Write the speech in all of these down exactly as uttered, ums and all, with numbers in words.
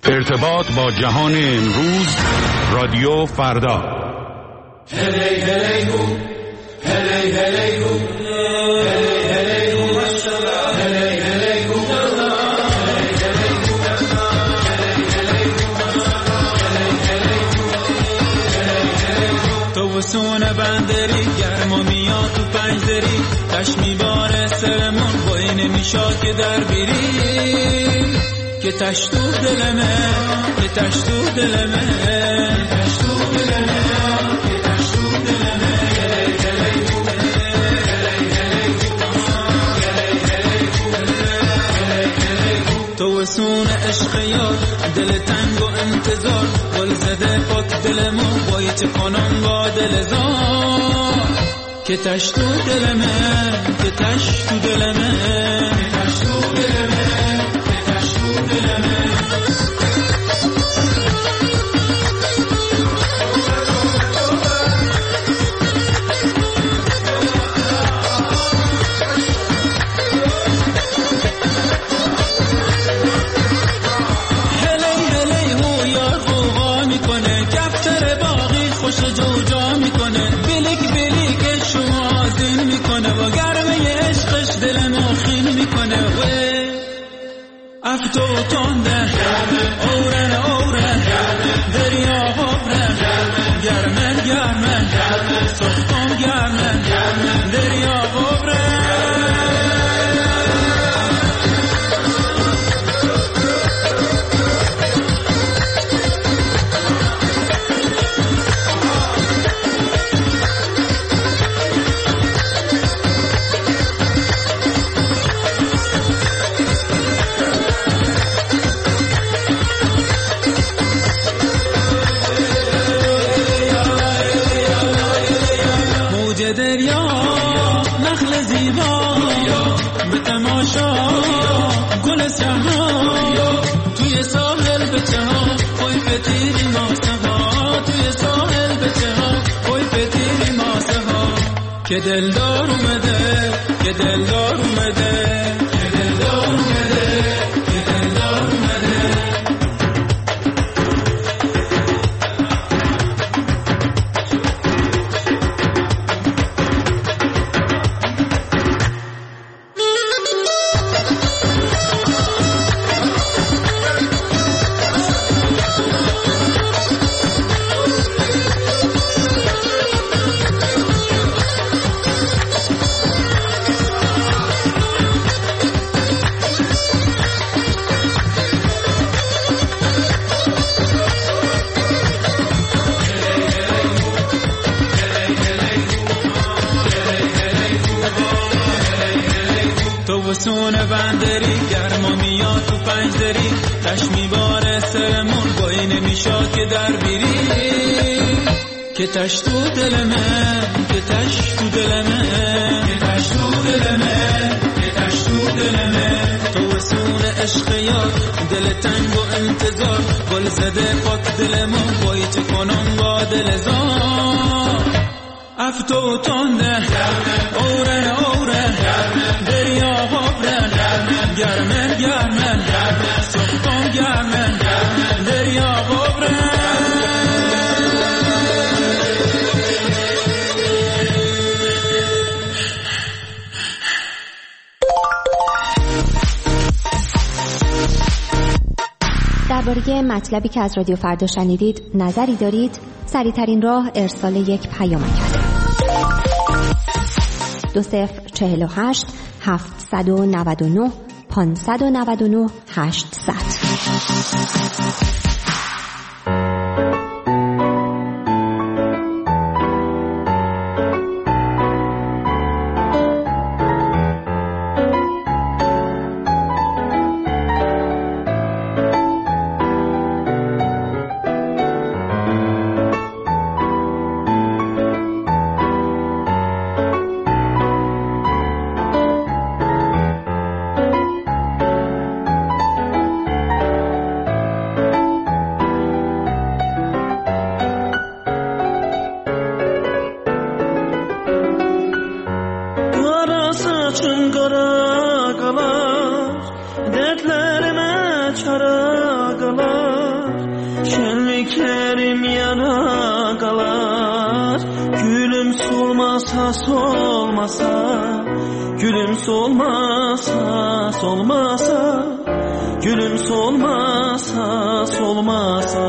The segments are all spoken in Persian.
ارتباط با جهان امروز، رادیو فردا. هلی هلی هو، هلی هلی هو، هلی هلی هو، هلی هلی هو، تو وسونه بندری گرم و میاد تو پنجدری، تش میباره سرمون بایی نمیشاد که در بیری، که تش تو دلمه، که تش تو دلمه، که تش تو دلمه، که تش تو دلمه. هلی هلی هو، هلی هلی هو، هلی هلی هو، تو وسون عشق یار، دل تنگ و انتظار، گل زده پاک دلمون، بایی چه کنم با دل زار، که تش تو دلمه، که تش تو دلمه، که تش تو دلمه، که تش تو دلمه. هلی هلی هو یار خوبا میکنه، کفتر باقی خوش جوجا میکنه، بلیک بلیک شما زین میکنه، و گرمه عشقش دلمو خین میکنه، و افتو تنده اورن اورن دریا غبرن، گرمن گرمن سختم گرمن دریا غبرن. دریا نخل زیبا به تماشا گل سحا، توی ساحل بچه ها خوی پتیری ماسه ها، توی ساحل بچه ها خوی پتیری ماسه ها، که دلدار اومده، که دلدار اومده، که دلدار اومده، که دلدار اومده. وسونه بندری گرم و میاد تو پنجدری، تش میباره سرمون بایی نمیشاد که در بیری، که تش تو دلمه، که تش تو دلمه، که تش تو دلمه، که تش تو دلمه. تو وسونه عشق یار، دل تنگ و انتظار، گل زده پاک دلمون، بایی چه کنم با دل زار، افتو تنده اورن اورن دریا غبرن، گرمن گرمن سختم گرمن دریا غبرن. درباره مطلبی که از رادیو فردا شنیدید نظری دارید؟ سریع‌ترین راه ارسال یک پیامک است. دو صفر چهل و هشت هفتصد و نود و نه پانصد و نود و نه هشتصد. solmasa solmasa, gülüm solmasa solmasa, gülüm solmasa solmasa.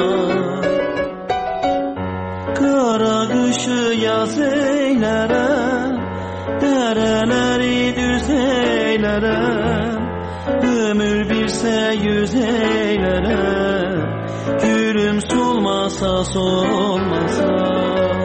Kara kışı yaz eylerem, dereleri düz eylerem, ömür birse yüz eylerem, gülüm solmasa solmasa.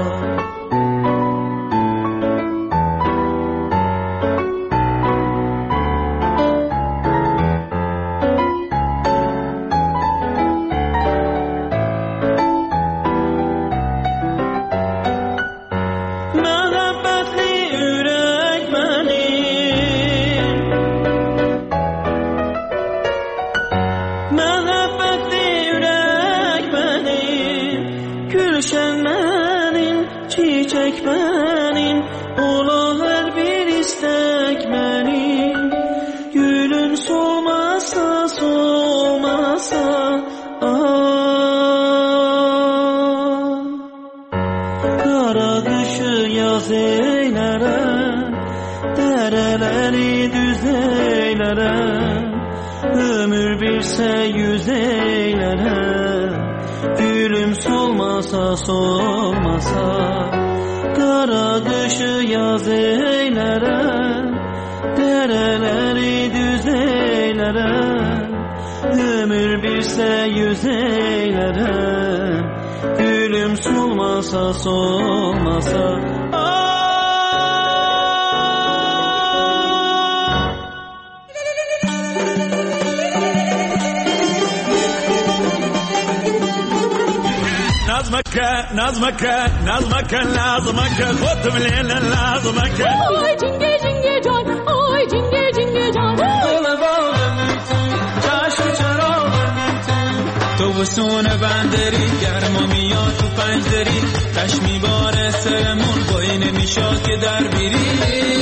Solmasa, kara kışı yaz eylerem, dereleri düz eylerem, ömür birse yüz eylerem, gülüm solmasa solmasa. نظمك نظمك نظمك لازمك خدم ليلة لازمك آی جنگه جنگه جان آی جنگه جنگه جان چشم چراغ تو بسون بندری گرم و میاد تو پنجدری چشمی بار سرمون بایی نمیشاد که در بیری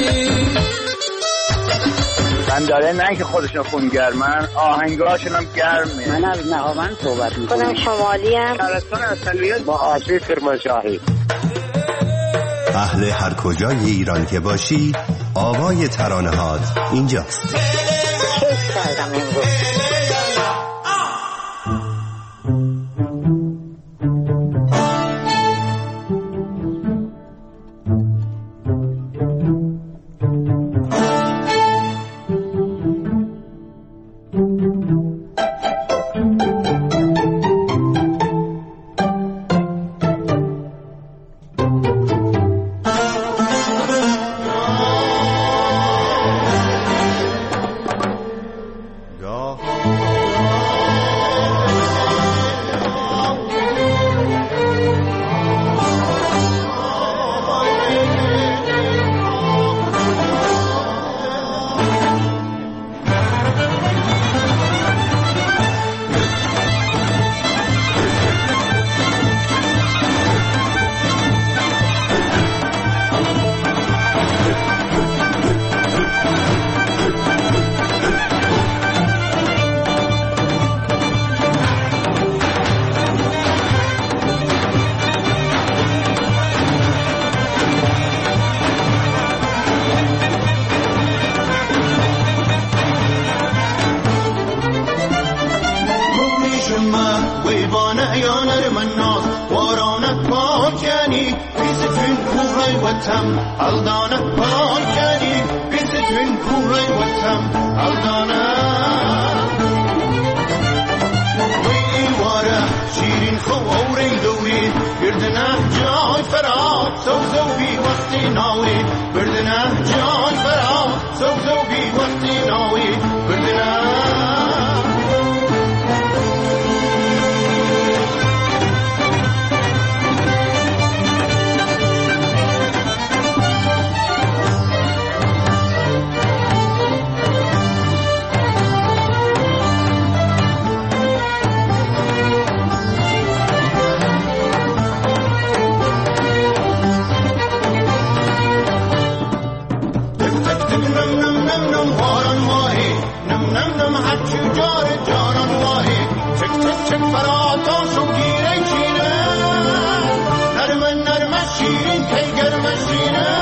من داره نه که خودشون خونگرمن آهنگاشون هم گرمه. من از نهاوند صحبت میکنم. خودم شمالی هم شهرستان اصلیت با آسیب کرمانشاهی. اهل هر کجای ایران که باشی آوای ترانه هات اینجاست. کیف کردم امروز. شیرین کی گرم شیرین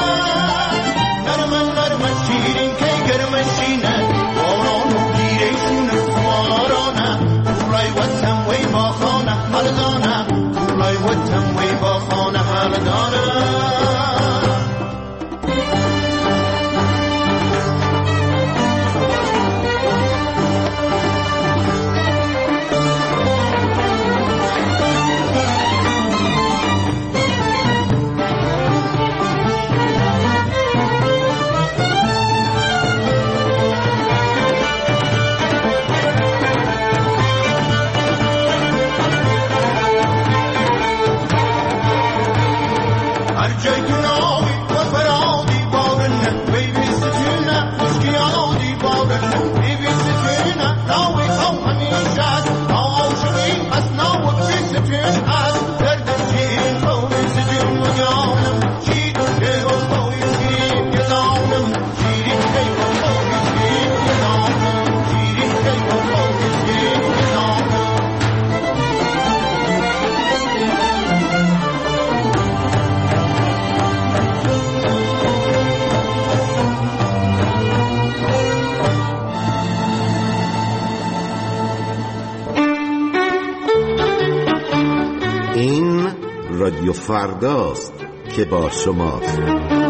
رادیو فرداست که با شماست.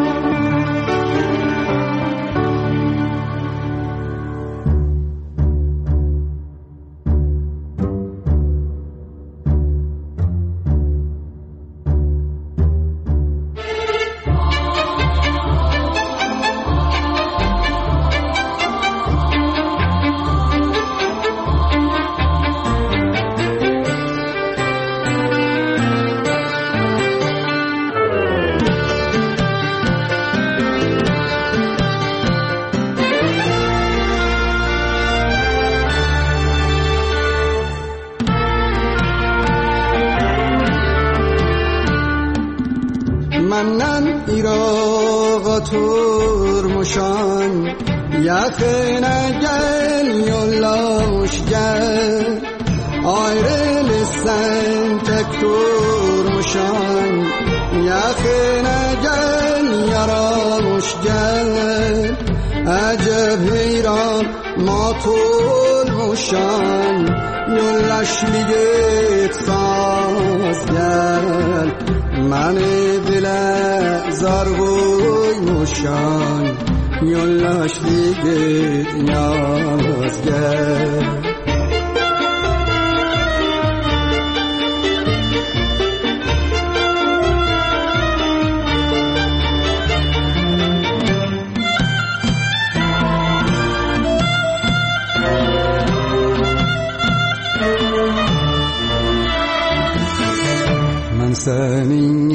منم ایراغا ترمشان یخنه گل یلاش گل آیره لسن تک ترمشان یخنه گل یراش گل عجب ایران ما ترمشان یلاش لیگت ساز گل من دل زارگوی موشان یلاش دیگه نیازگر senin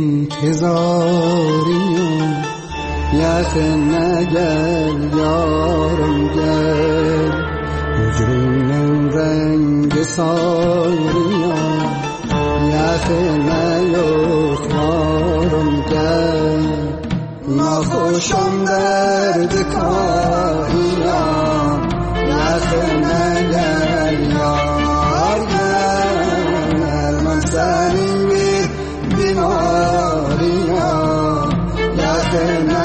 intizarıyım yakına gel yarım gel hücrenin rengi sarıyım yakına yoklarım gel nahoşam derdi kayım yakına gel yar gel ben senin Maria, ya que me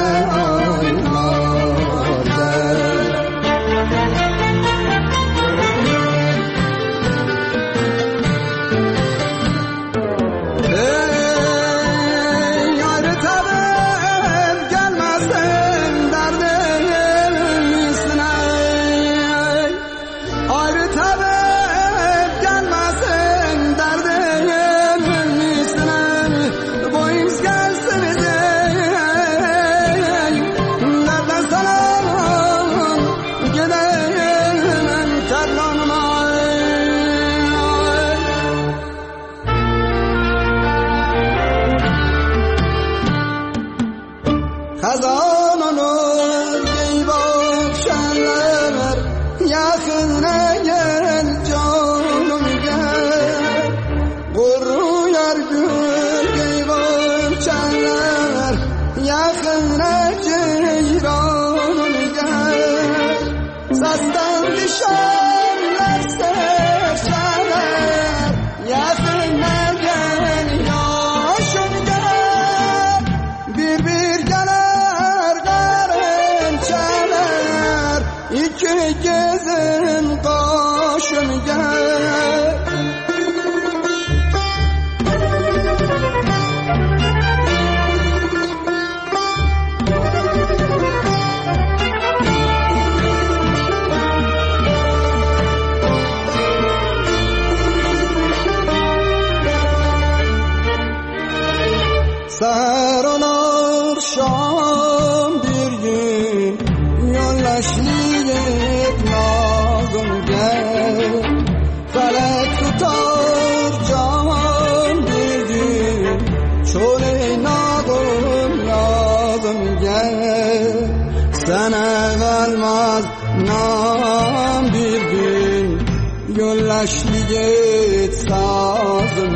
Yaşlıyet sazım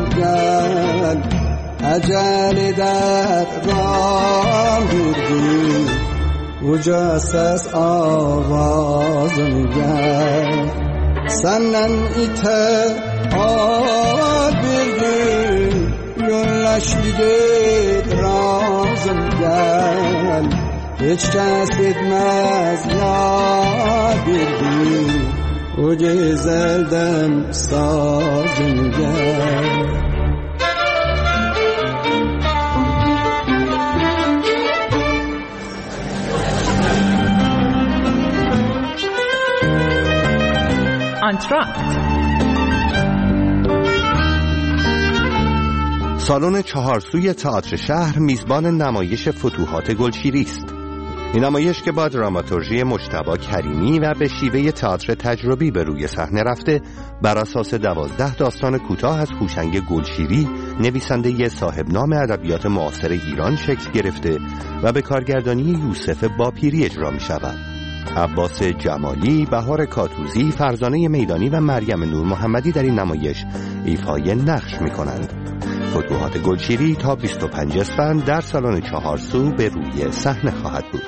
gel Ecel eder ram durdu Uca ses avazım gel Senden ite al bir gün Yaşlıyet razım gel Hiç kes etmez ya bir gün O güzelden sazım gel آنتراکت. سالن چهارسوی تئاتر شهر میزبان نمایش فتوحات گلشیری است. این نمایش که با دراماتورژی مجتبی کریمی و به شیوه تئاتر تجربی به روی صحنه رفته، بر اساس دوازده داستان کوتاه از هوشنگ گلشیری، نویسنده صاحب نام ادبیات معاصر ایران شکل گرفته و به کارگردانی یوسف باپیری اجرا می شود. عباس جمالی، بهار کاتوزی، فرزانه میدانی و مریم نور محمدی در این نمایش ایفای نقش می کنند. فتوحات گلشیری تا بیست و پنجم اسفند در سالن چهارسو به روی صحنه خواهد بود.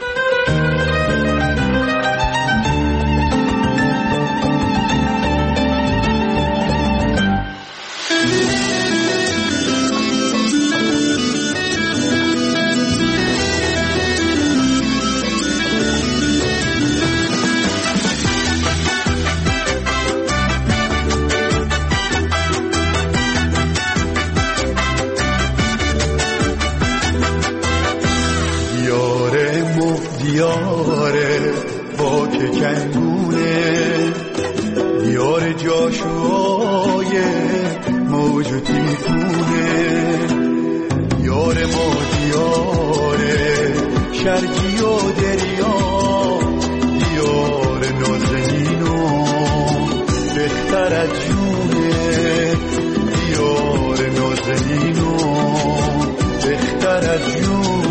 دیاره با که کندونه دیاره جاشوهای موج و تیفونه دیاره ما دیاره شرقی و دریا دیاره نازنینو بختر از جونه دیاره نازنینو بختر از جونه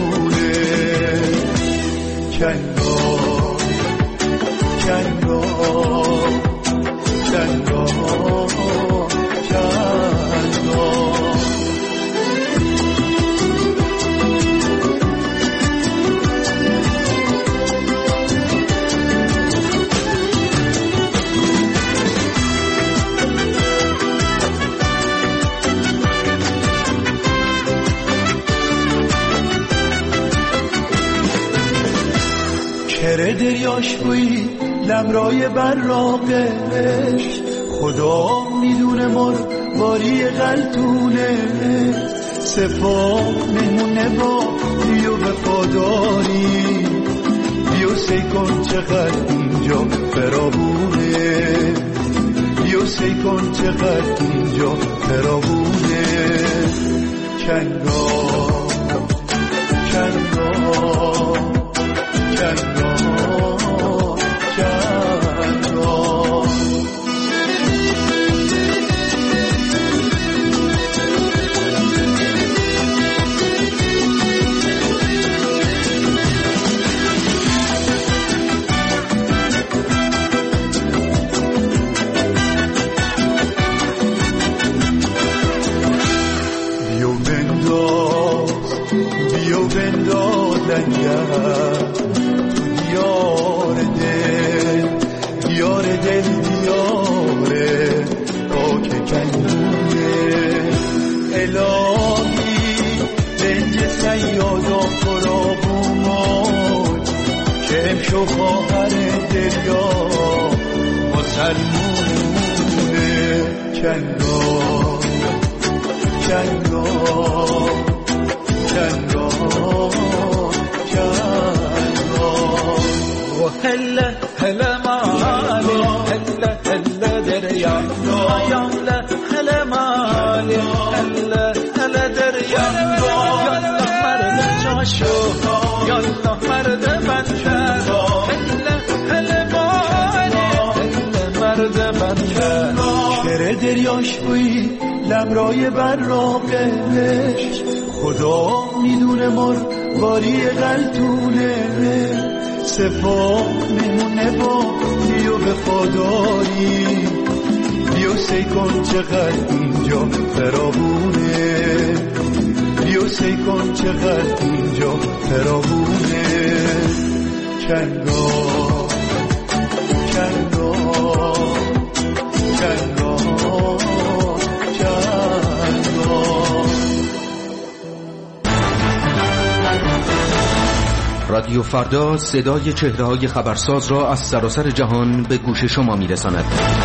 کنگا کنگا کنگا کنگا کره دریاش بوی لمرای براقش خدا میدونه مر باری غلطونه سفا میمونه با بیو وفاداری بیو سی کن چقدر اینجا فراوونه بیو سی کن چقدر اینجا فراوونه کنگا کنگا کنگا بیو بنداز بیو بنداز لنگر تو دیار دل دیار دل دیاره پاک کنونه الهی رنج سیادا فرابومون که امشو خواهر دریا مسلمونه کنگا کنگا کنگا کنگا و هلا هلا مالی هلا هلا دریا یالا هلا مالی هلا هلا دریا یالا مرد چاشو یالا مرد بنشر هلا هلا مالی هلا مرد بنشر کره دریاش بوی لمرای براقش خدا میدونه مر باری غلطونه سفا میمونه با بیو وفاداری بیو سی کن چقدر اینجا فراوونه بیو سی کن چقدر اینجا فراوونه کنگا کنگا کنگا رادیو فردا صدای چهره‌های خبرساز را از سراسر جهان به گوش شما می‌رساند.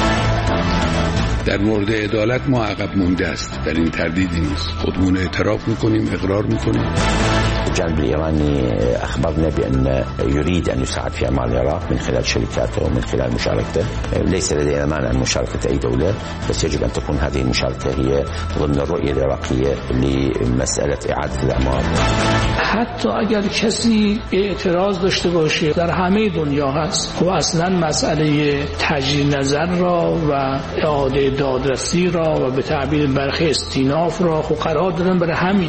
در مورد عدالت ما عقب مونده است، در این تردیدی نیست. خودمون اعتراف می‌کنیم، اقرار می‌کنیم. الجانب الإيراني أخبرنا بأن يريد أن يساعد في أعمال العراق من خلال شركاته ومن خلال مشاركته. ليس لدينا مانع من مشاركة أي دولة، بس يجب أن تكون هذه المشاركة هي ضمن الرؤية العراقية لمسألة إعادة الأعمار. حتی اگر کسی اعتراض داشته باشه در همه دنیا هست و اصلا مسئله تجدید نظر را و اعاده دادرسی را و به تعبیر برخی استیناف را خب قرار دادن برای همین.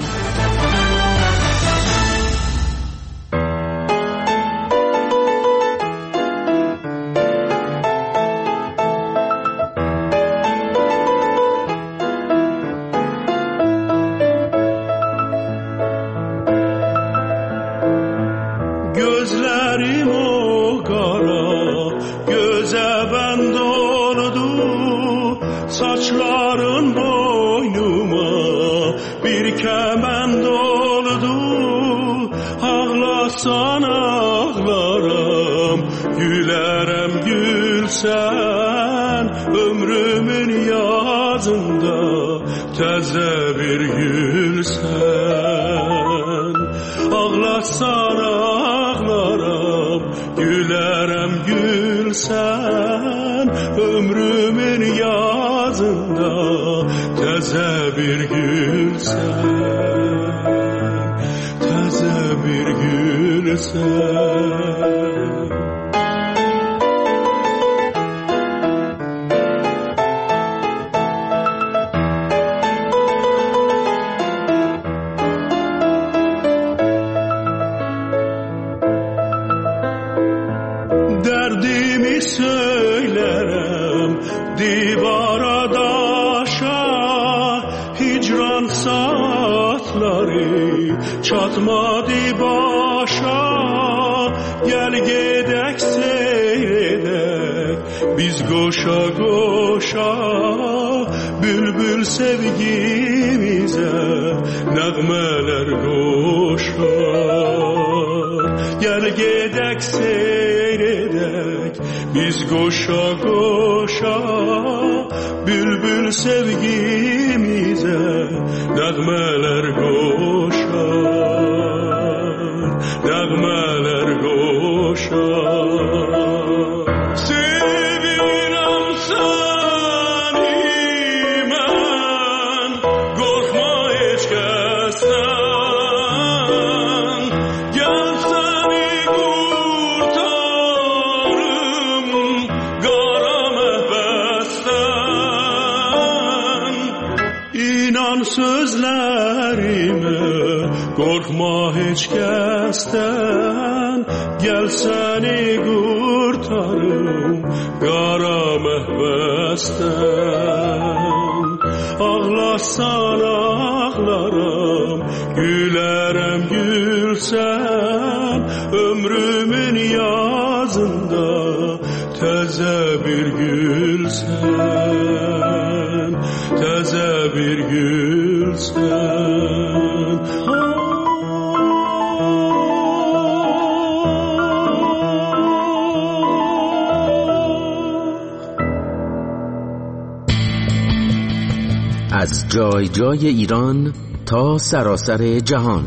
از جای جای ایران تا سراسر جهان،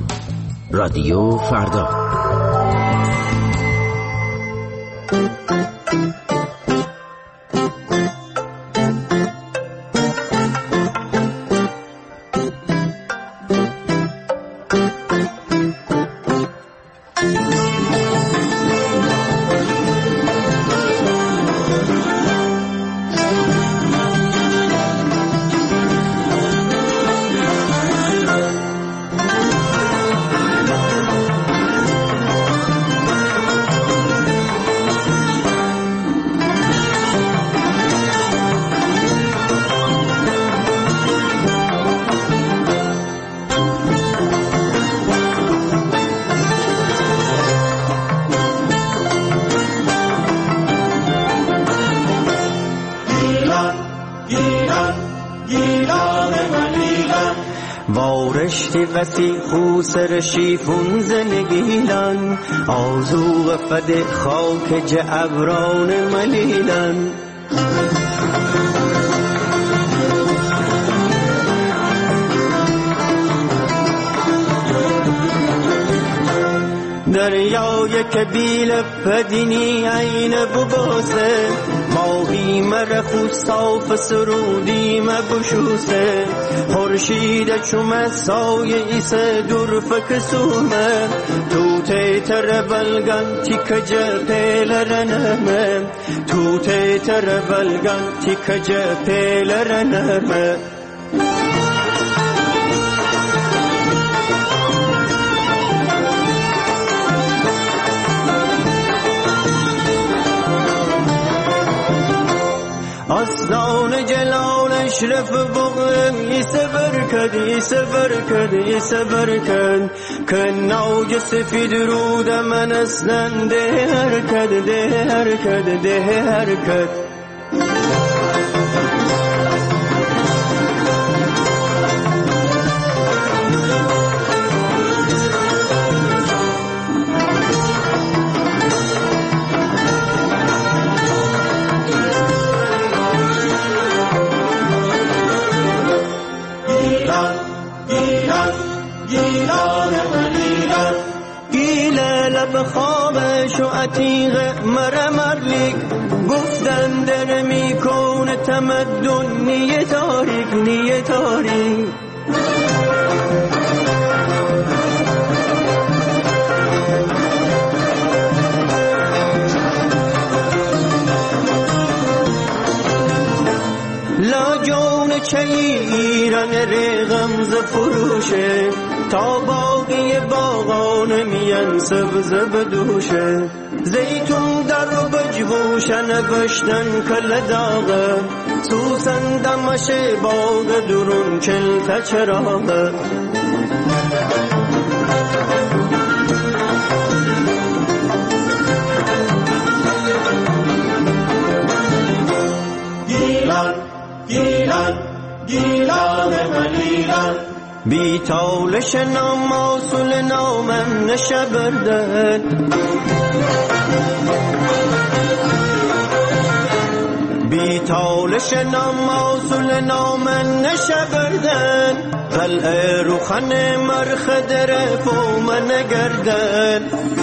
رادیو فردا. وسیع خوسر شیفون زنگیلن آزوغ فد خاک جعبران ملیلن که بیل پدینی عین بباسه ماهی مرخو صاف سرودی مبشوسه خورشید چوم سایه ایسه دور فکسومه تو تیتر بلگن تیک جپیل رنمه تو تیتر بلگن تیک جپیل رنمه اسنان جلال اشرف بغم یسبر کد یسبر کد یسبر کد که نوج سفید رود من اصلا ده حرکت ده حرکت ده حرکت بخوابش و عتیق مرمرلیک گفتن در میکون تمدن نیه تاریک نیه تاریک لا جون چه ایران رغم ز فروشه تا باقی باغان میان سبز بدوشه زیتون در و بجبوشن بشتن کل داغه سوسن دمش باغ درون چل تا چراغه گیلان گیلان گیلان ملیلان بی تالش نام موصول نامم نشبردن بی تالش نام موصول نامم نشبردن قلعه روخن مرخد رفو من گردن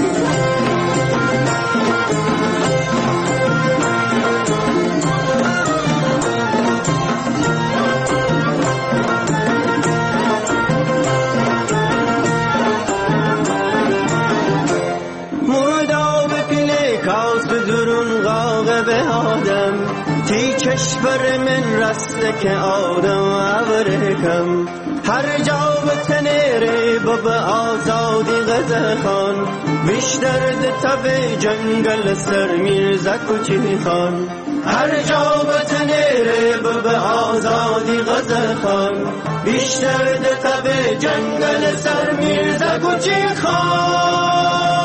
تی کشور من رسته که آدم ابرکم هر جا به تنیره باب آزادی غزه خان بیشتر ده تب جنگل سر میرزا کوچی خان هر جا به تنیره باب آزادی غزه خان بیشتر ده تب جنگل سر میرزا کوچی خان